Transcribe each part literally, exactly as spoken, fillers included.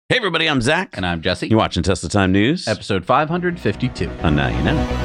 Hey everybody, I'm Zach. And I'm Jesse. You're watching Tesla Time News. Episode five hundred fifty-two. And now you know.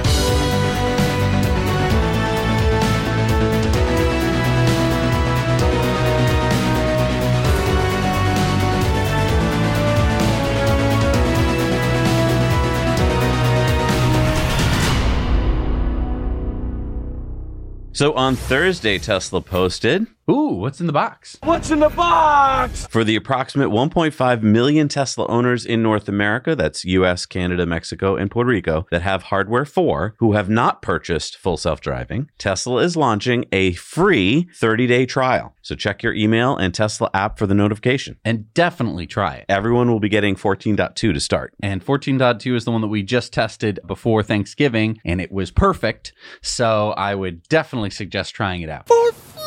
So on Thursday, Tesla posted... Ooh, what's in the box? What's in the box? For the approximate one point five million Tesla owners in North America, that's U S, Canada, Mexico, and Puerto Rico, that have hardware for, who have not purchased full self-driving, Tesla is launching a free thirty-day trial. So check your email and Tesla app for the notification. And definitely try it. Everyone will be getting fourteen point two to start. And fourteen point two is the one that we just tested before Thanksgiving, and it was perfect. So I would definitely suggest trying it out. For free!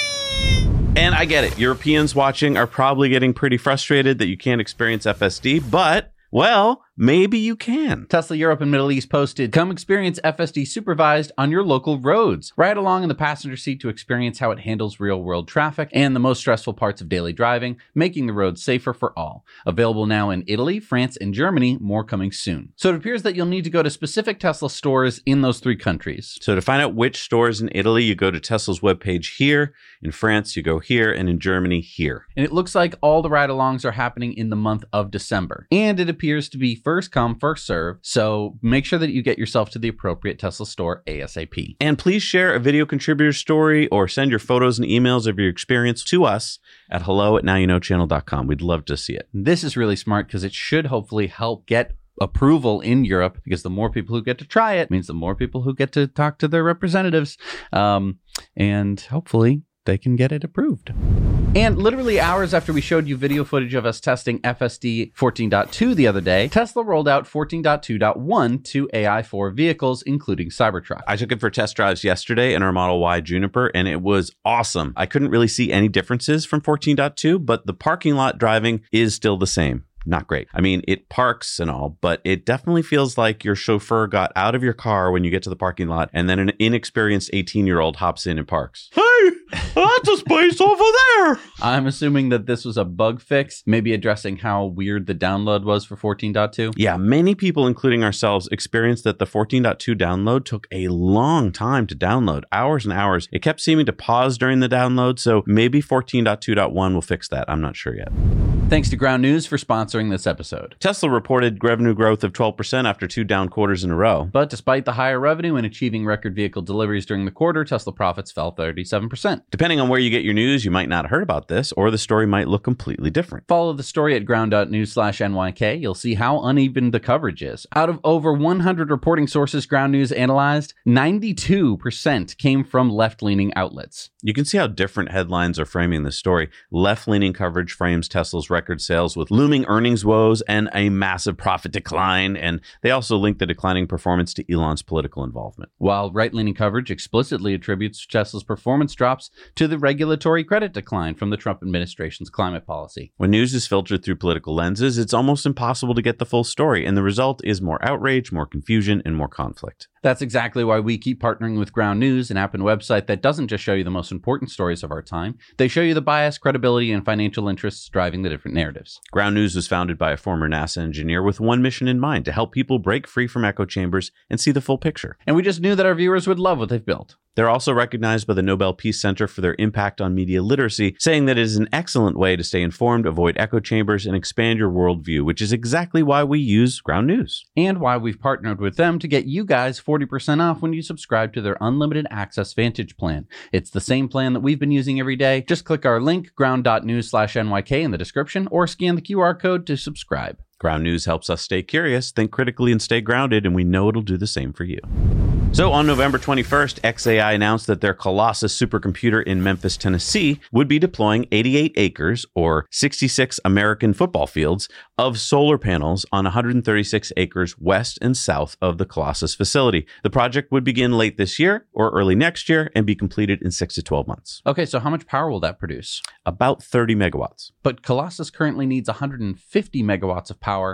And I get it. Europeans watching are probably getting pretty frustrated that you can't experience F S D, but, well, maybe you can. Tesla Europe and Middle East posted, come experience F S D supervised on your local roads. Ride along in the passenger seat to experience how it handles real-world traffic and the most stressful parts of daily driving, making the roads safer for all. Available now in Italy, France, and Germany, more coming soon. So it appears that you'll need to go to specific Tesla stores in those three countries. So to find out which stores in Italy, you go to Tesla's webpage here. In France, you go here, and in Germany, here. And it looks like all the ride-alongs are happening in the month of December. And it appears to be first come, first serve. So make sure that you get yourself to the appropriate Tesla store ASAP. And please share a video contributor story or send your photos and emails of your experience to us at hello at now you know channel dot com. We'd love to see it. This is really smart because it should hopefully help get approval in Europe, because the more people who get to try it means the more people who get to talk to their representatives. Um, and hopefully they can get it approved. And literally hours after we showed you video footage of us testing F S D fourteen point two the other day, Tesla rolled out fourteen point two point one to A I four vehicles, including Cybertruck. I took it for test drives yesterday in our Model Y Juniper, and it was awesome. I couldn't really see any differences from fourteen point two, but the parking lot driving is still the same. Not great. I mean, it parks and all, but it definitely feels like your chauffeur got out of your car when you get to the parking lot, and then an inexperienced eighteen-year-old hops in and parks. Hey, that's a space over there. I'm assuming that this was a bug fix, maybe addressing how weird the download was for fourteen point two. Yeah, many people, including ourselves, experienced that the fourteen point two download took a long time to download, hours and hours. It kept seeming to pause during the download, so maybe fourteen point two point one will fix that. I'm not sure yet. Thanks to Ground News for sponsoring this episode. Tesla reported revenue growth of twelve percent after two down quarters in a row. But despite the higher revenue and achieving record vehicle deliveries during the quarter, Tesla profits fell thirty-seven percent. Depending on where you get your news, you might not have heard about this, or the story might look completely different. Follow the story at ground dot news slash N Y K. You'll see how uneven the coverage is. Out of over one hundred reporting sources Ground News analyzed, ninety-two percent came from left-leaning outlets. You can see how different headlines are framing this story. Left-leaning coverage frames Tesla's record sales with looming earnings woes and a massive profit decline, and they also link the declining performance to Elon's political involvement. While right-leaning coverage explicitly attributes Tesla's performance drops to the regulatory credit decline from the Trump administration's climate policy. When news is filtered through political lenses, it's almost impossible to get the full story, and the result is more outrage, more confusion, and more conflict. That's exactly why we keep partnering with Ground News, an app and website that doesn't just show you the most important stories of our time. They show you the bias, credibility, and financial interests driving the different narratives. Ground News was founded by a former NASA engineer with one mission in mind: to help people break free from echo chambers and see the full picture. And we just knew that our viewers would love what they've built. They're also recognized by the Nobel Peace Center for their impact on media literacy, saying that it is an excellent way to stay informed, avoid echo chambers, and expand your worldview, which is exactly why we use Ground News. And why we've partnered with them to get you guys forty percent off when you subscribe to their unlimited access Vantage plan. It's the same plan that we've been using every day. Just click our link, ground dot news slash N Y K in the description, or scan the Q R code to subscribe. Ground News helps us stay curious, think critically, and stay grounded, and we know it'll do the same for you. So on November twenty-first, X A I announced that their Colossus supercomputer in Memphis, Tennessee, would be deploying eighty-eight acres, or sixty-six American football fields, of solar panels on one hundred thirty-six acres west and south of the Colossus facility. The project would begin late this year or early next year and be completed in six to twelve months. Okay, so how much power will that produce? About thirty megawatts. But Colossus currently needs one hundred fifty megawatts of power,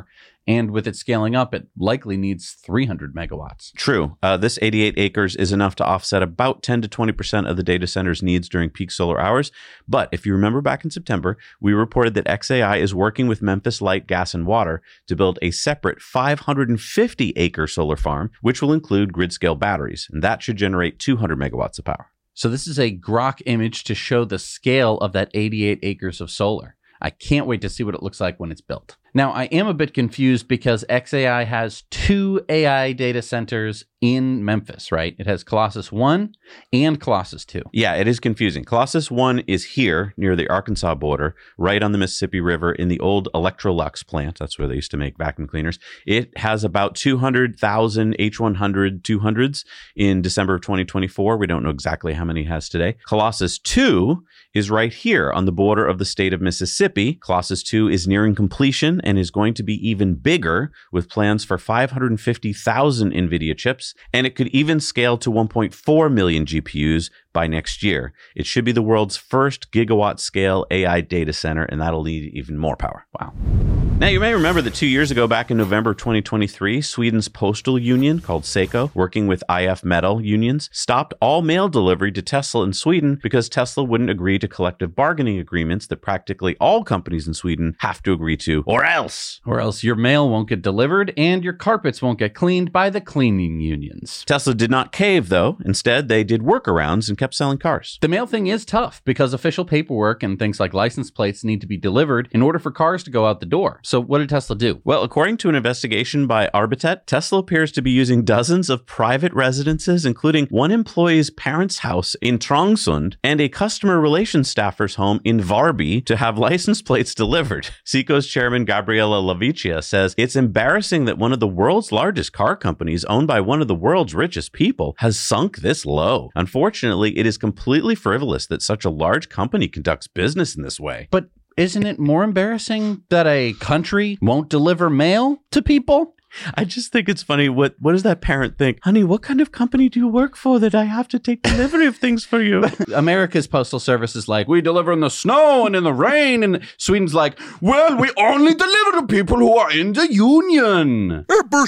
And with it scaling up, it likely needs three hundred megawatts. True. Uh, this eighty-eight acres is enough to offset about ten to twenty percent of the data center's needs during peak solar hours. But if you remember back in September, we reported that X A I is working with Memphis Light, Gas, and Water to build a separate five hundred fifty acre solar farm, which will include grid-scale batteries. And that should generate two hundred megawatts of power. So this is a Grok image to show the scale of that eighty-eight acres of solar. I can't wait to see what it looks like when it's built. Now, I am a bit confused because X A I has two A I data centers in Memphis, right? It has Colossus one and Colossus two. Yeah, it is confusing. Colossus one is here near the Arkansas border, right on the Mississippi River in the old Electrolux plant. That's where they used to make vacuum cleaners. It has about two hundred thousand H one hundred two hundreds in December of twenty twenty-four. We don't know exactly how many it has today. Colossus two is right here on the border of the state of Mississippi. Colossus two is nearing completion and is going to be even bigger with plans for five hundred fifty thousand NVIDIA chips, and it could even scale to one point four million G P Us by next year. It should be the world's first gigawatt scale A I data center, and that'll need even more power. Wow. Now, you may remember that two years ago, back in November twenty twenty-three, Sweden's postal union called Seco, working with I F Metal unions, stopped all mail delivery to Tesla in Sweden because Tesla wouldn't agree to collective bargaining agreements that practically all companies in Sweden have to agree to, or else. Or else your mail won't get delivered and your carpets won't get cleaned by the cleaning unions. Tesla did not cave, though. Instead, they did workarounds and kept selling cars. The mail thing is tough because official paperwork and things like license plates need to be delivered in order for cars to go out the door. So what did Tesla do? Well, according to an investigation by Arbitet, Tesla appears to be using dozens of private residences, including one employee's parents' house in Trångsund and a customer relations staffer's home in Varby to have license plates delivered. Seco's chairman, Gabriela Lavicia, says it's embarrassing that one of the world's largest car companies, owned by one of the world's richest people, has sunk this low. Unfortunately, it is completely frivolous that such a large company conducts business in this way. But isn't it more embarrassing that a country won't deliver mail to people? I just think it's funny. What what does that parent think? Honey, what kind of company do you work for that I have to take delivery of things for you? America's postal service is like, we deliver in the snow and in the rain. And Sweden's like, well, we only deliver to people who are in the union.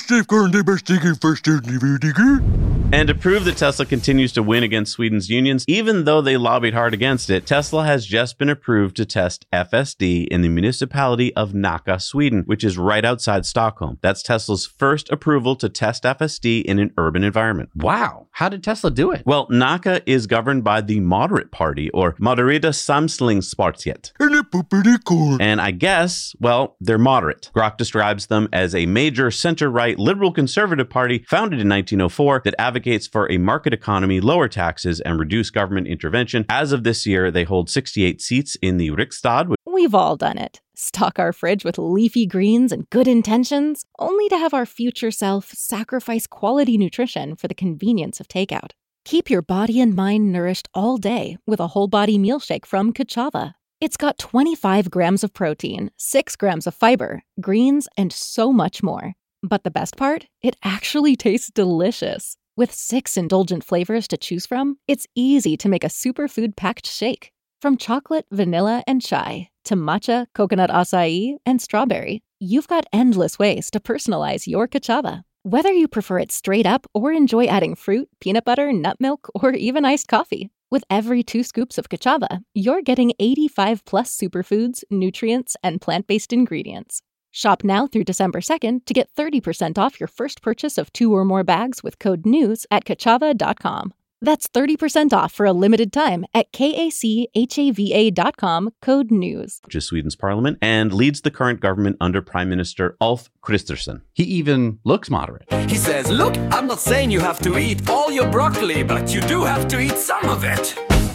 And to prove that Tesla continues to win against Sweden's unions, even though they lobbied hard against it, Tesla has just been approved to test F S D in the municipality of Nacka, Sweden, which is right outside Stockholm. That's Tesla's first approval to test F S D in an urban environment. Wow. How did Tesla do it? Well, Nacka is governed by the Moderate Party, or Moderata Samlingspartiet. And I guess, well, they're moderate. Grok describes them as a major center-right liberal conservative party founded in nineteen oh four that advocates for a market economy, lower taxes, and reduce government intervention. As of this year, they hold sixty-eight seats in the Riksdag. We've all done it. Stock our fridge with leafy greens and good intentions, only to have our future self sacrifice quality nutrition for the convenience of takeout. Keep your body and mind nourished all day with a whole body meal shake from Kachava. It's got twenty-five grams of protein, six grams of fiber, greens, and so much more. But the best part? It actually tastes delicious. With six indulgent flavors to choose from, it's easy to make a superfood-packed shake. From chocolate, vanilla, and chai, to matcha, coconut acai, and strawberry, you've got endless ways to personalize your Kachava. Whether you prefer it straight up or enjoy adding fruit, peanut butter, nut milk, or even iced coffee, with every two scoops of Kachava, you're getting eighty-five plus superfoods, nutrients, and plant-based ingredients. Shop now through December second to get thirty percent off your first purchase of two or more bags with code NEWS at kachava dot com. That's thirty percent off for a limited time at kachava dot com, code NEWS. Which is Sweden's parliament, and leads the current government under Prime Minister Ulf Kristersson. He even looks moderate. He says, look, I'm not saying you have to eat all your broccoli, but you do have to eat some of it.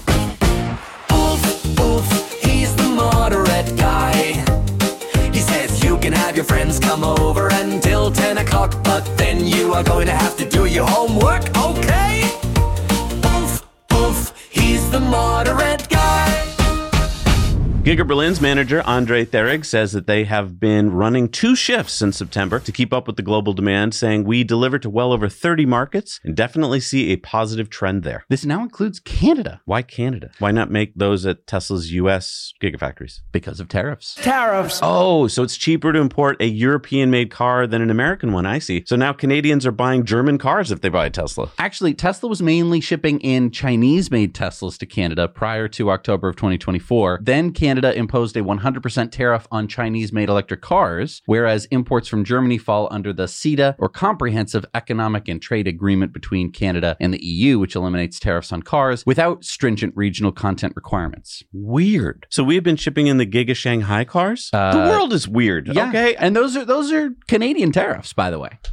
Ulf, Ulf, he's the moderate guy. He says you can have your friends come over until ten o'clock, but then you are going to have to do your homework, okay? Oof, oof, he's the moderate guy. Giga Berlin's manager, Andre Therig, says that they have been running two shifts since September to keep up with the global demand, saying we deliver to well over thirty markets and definitely see a positive trend there. This now includes Canada. Why Canada? Why not make those at Tesla's U S gigafactories? Because of tariffs. Tariffs. Oh, so it's cheaper to import a European-made car than an American one. I see. So now Canadians are buying German cars if they buy a Tesla. Actually, Tesla was mainly shipping in Chinese-made Teslas to Canada prior to October of twenty twenty-four. Then Canada imposed a one hundred percent tariff on Chinese-made electric cars, whereas imports from Germany fall under the CETA, or Comprehensive Economic and Trade Agreement between Canada and the E U, which eliminates tariffs on cars without stringent regional content requirements. Weird. So we have been shipping in the Giga Shanghai cars? Uh, the world is weird. Yeah, Okay. and those are those are Canadian tariffs, by the way.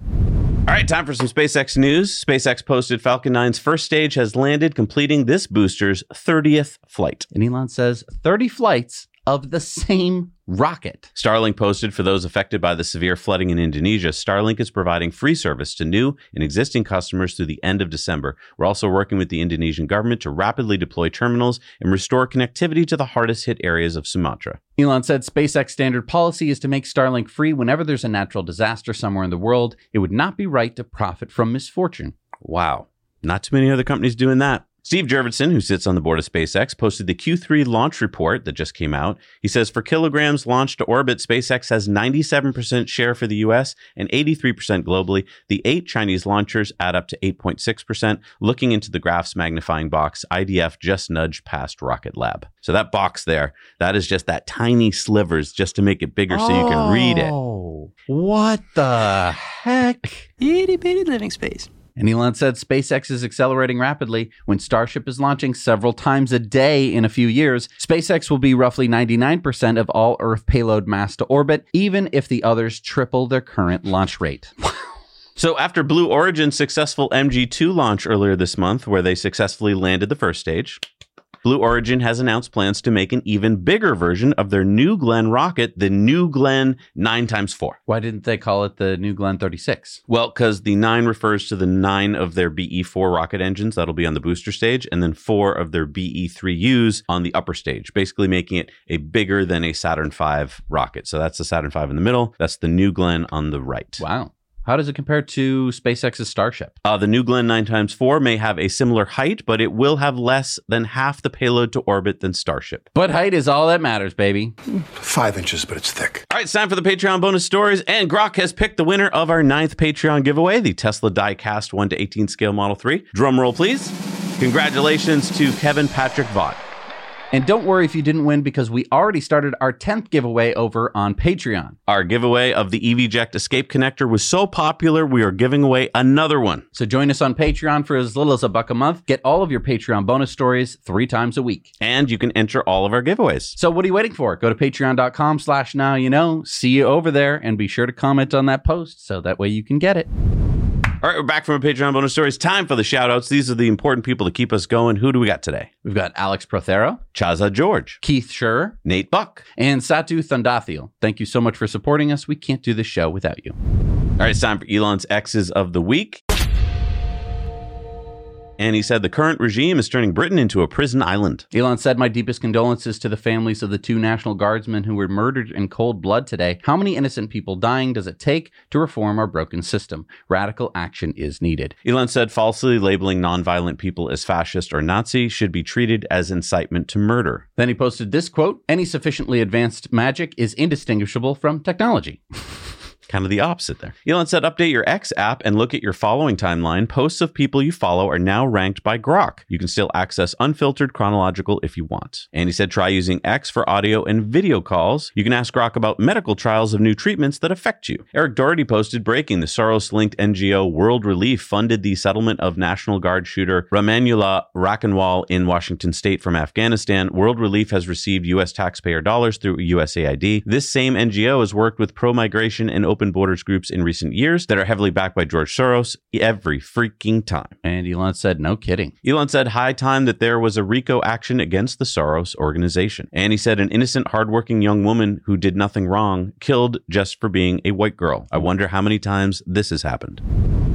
All right, time for some SpaceX news. SpaceX posted Falcon nine's first stage has landed, completing this booster's thirtieth flight. And Elon says thirty flights of the same rocket. Starlink posted for those affected by the severe flooding in Indonesia, Starlink is providing free service to new and existing customers through the end of December. We're also working with the Indonesian government to rapidly deploy terminals and restore connectivity to the hardest hit areas of Sumatra. Elon said SpaceX standard policy is to make Starlink free whenever there's a natural disaster somewhere in the world. It would not be right to profit from misfortune. Wow. Not too many other companies doing that. Steve Jurvetson, who sits on the board of SpaceX, posted the Q three launch report that just came out. He says for kilograms launched to orbit, SpaceX has ninety-seven percent share for the U S and eighty-three percent globally. The eight Chinese launchers add up to eight point six percent. Looking into the graph's magnifying box, I D F just nudged past Rocket Lab. So that box there, that is just that tiny slivers just to make it bigger so you can read it. Oh, what the heck? Itty bitty living space. And Elon said SpaceX is accelerating rapidly. When Starship is launching several times a day in a few years, SpaceX will be roughly ninety-nine percent of all Earth payload mass to orbit, even if the others triple their current launch rate. So after Blue Origin's successful M G two launch earlier this month, where they successfully landed the first stage, Blue Origin has announced plans to make an even bigger version of their New Glenn rocket, the New Glenn nine by four. Why didn't they call it the New Glenn thirty-six? Well, because the nine refers to the nine of their B E four rocket engines that'll be on the booster stage, and then four of their B E three U's on the upper stage, basically making it a bigger than a Saturn five rocket. So that's the Saturn five in the middle. That's the New Glenn on the right. Wow. How does it compare to SpaceX's Starship? Uh, the New Glenn nine by four may have a similar height, but it will have less than half the payload to orbit than Starship. But height is all that matters, baby. Five inches, but it's thick. All right, it's time for the Patreon bonus stories, and Grok has picked the winner of our ninth Patreon giveaway, the Tesla die-cast one to eighteen scale Model three. Drum roll, please. Congratulations to Kevin Patrick Vaught. And don't worry if you didn't win, because we already started our tenth giveaway over on Patreon. Our giveaway of the EVJect Escape Connector was so popular, we are giving away another one. So join us on Patreon for as little as a buck a month. Get all of your Patreon bonus stories three times a week. And you can enter all of our giveaways. So what are you waiting for? Go to patreon.com slash now you know. See you over there, and be sure to comment on that post so that way you can get it. All right, we're back from our Patreon bonus stories. Time for the shout-outs. These are the important people to keep us going. Who do we got today? We've got Alex Prothero, Chaza George, Keith Scherer, Nate Buck, and Satu Thundathiel. Thank you so much for supporting us. We can't do this show without you. All right, it's time for Elon's X's of the week. And he said the current regime is turning Britain into a prison island. Elon said, my deepest condolences to the families of the two National Guardsmen who were murdered in cold blood today. How many innocent people dying does it take to reform our broken system? Radical action is needed. Elon said falsely labeling nonviolent people as fascist or Nazi should be treated as incitement to murder. Then he posted this quote, any sufficiently advanced magic is indistinguishable from technology. Kind of the opposite there. Elon said, update your X app and look at your following timeline. Posts of people you follow are now ranked by Grok. You can still access unfiltered chronological if you want. And he said, try using X for audio and video calls. You can ask Grok about medical trials of new treatments that affect you. Eric Doherty posted, breaking, the Soros-linked N G O World Relief funded the settlement of National Guard shooter Rahmanullah Rakanwal in Washington state from Afghanistan. World Relief has received U S taxpayer dollars through U S A I D. This same N G O has worked with pro-migration and open borders groups in recent years that are heavily backed by George Soros every freaking time. And Elon said, no kidding. Elon said, high time that there was a RICO action against the Soros organization. And he said, an innocent, hardworking young woman who did nothing wrong killed just for being a white girl. I wonder how many times this has happened.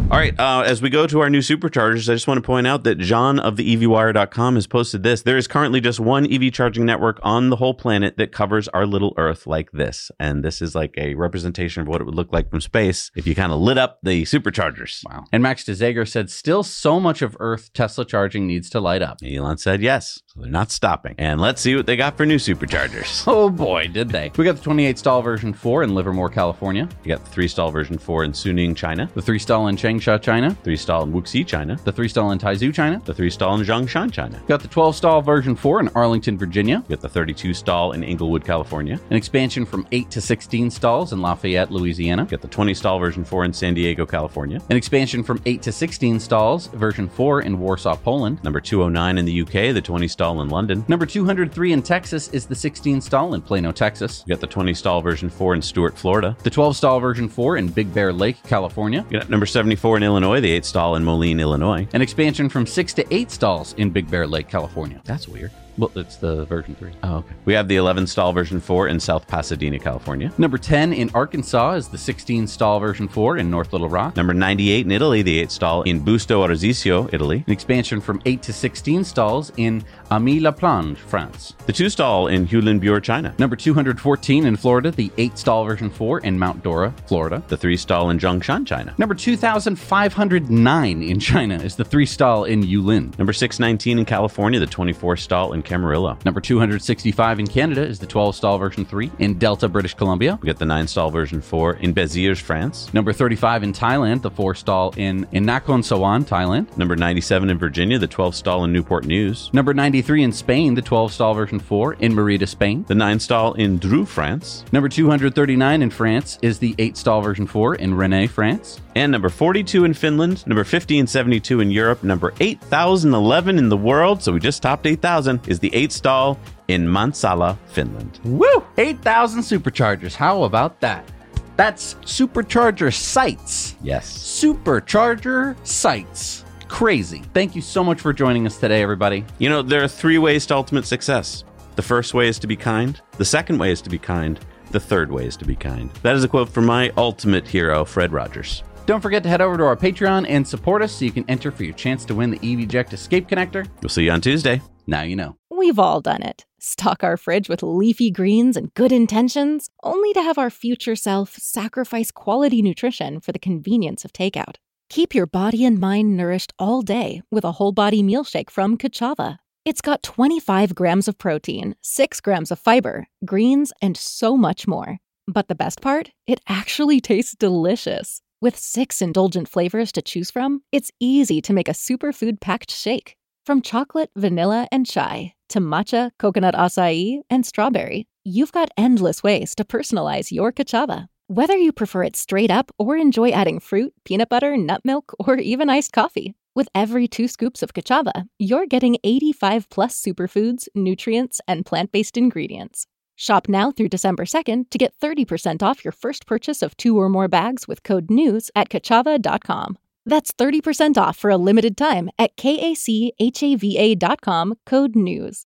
All right, uh, as we go to our new superchargers, I just want to point out that John of the E V wire dot com has posted this. There is currently just one E V charging network on the whole planet that covers our little Earth like this. And this is like a representation of what it would look like from space if you kind of lit up the superchargers. Wow. And Max DeZager said, still so much of Earth Tesla charging needs to light up. Elon said yes, so they're not stopping. And let's see what they got for new superchargers. Oh boy, did they. We got the twenty-eight stall version four in Livermore, California. You got the three stall version four in Suning, China. The three stall in Changsha, China. Three stall in Wuxi, China. The three stall in Taizhou, China. The three stall in Zhongshan, China. Got the twelve stall version four in Arlington, Virginia. You got the thirty-two stall in Inglewood, California. An expansion from eight to sixteen stalls in Lafayette, Louisiana. You got the twenty stall version four in San Diego, California. An expansion from eight to sixteen stalls, version four in Warsaw, Poland. Number two oh nine in the U K, the twenty stall in London. Number two hundred three in Texas is the sixteen stall in Plano, Texas. You got the twenty stall version four in Stuart, Florida. The twelve stall version four in Big Bear Lake, California. You got number seventy-four in Illinois, the eight stall in Moline, Illinois. An expansion from six to eight stalls in Big Bear Lake, California. That's weird. Well, it's the version three. Oh, okay. We have the eleven stall version four in South Pasadena, California. Number ten in Arkansas is the sixteen stall version four in North Little Rock. Number ninety-eight in Italy, the eight stall in Busto Arsizio, Italy. An expansion from eight to sixteen stalls in Amy-la-Plange, France. The two stall in Hulen-Bure, China. Number two hundred fourteen in Florida, the eight stall version four in Mount Dora, Florida. The three stall in Zhongshan, China. Number two thousand five hundred nine in China is the three stall in Yulin. Number six nineteen in California, the twenty-four stall in Camarillo. Number two hundred sixty-five in Canada is the twelve stall version three in Delta, British Columbia. We got the nine stall version four in Béziers, France. Number thirty-five in Thailand, the four stall in, in Nakhon Sawan, Thailand. Number ninety-seven in Virginia, the twelve stall in Newport News. Number ninety-three in Spain, the twelve stall version four in Merida, Spain. The nine stall in Dreux, France. Number two hundred thirty-nine in France is the eight stall version four in Rennes, France. And number forty-two in Finland, number fifteen seventy-two in Europe, number eight thousand eleven in the world, so we just topped eight thousand, is the eight stall in Mansala, Finland. Woo! eight thousand superchargers. How about that? That's supercharger sites. Yes. Supercharger sites. Crazy. Thank you so much for joining us today, everybody. You know, there are three ways to ultimate success. The first way is to be kind. The second way is to be kind. The third way is to be kind. That is a quote from my ultimate hero, Fred Rogers. Don't forget to head over to our Patreon and support us so you can enter for your chance to win the EVJect Escape Connector. We'll see you on Tuesday. Now you know. We've all done it. Stock our fridge with leafy greens and good intentions, only to have our future self sacrifice quality nutrition for the convenience of takeout. Keep your body and mind nourished all day with a whole body meal shake from Kachava. It's got twenty-five grams of protein, six grams of fiber, greens, and so much more. But the best part? It actually tastes delicious. With six indulgent flavors to choose from, it's easy to make a superfood-packed shake. From chocolate, vanilla, and chai to matcha, coconut acai, and strawberry, you've got endless ways to personalize your Kachava. Whether you prefer it straight up or enjoy adding fruit, peanut butter, nut milk, or even iced coffee, with every two scoops of Kachava, you're getting eighty-five plus superfoods, nutrients, and plant-based ingredients. Shop now through December second to get thirty percent off your first purchase of two or more bags with code NEWS at kachava dot com. That's thirty percent off for a limited time at kachava dot com, code NEWS.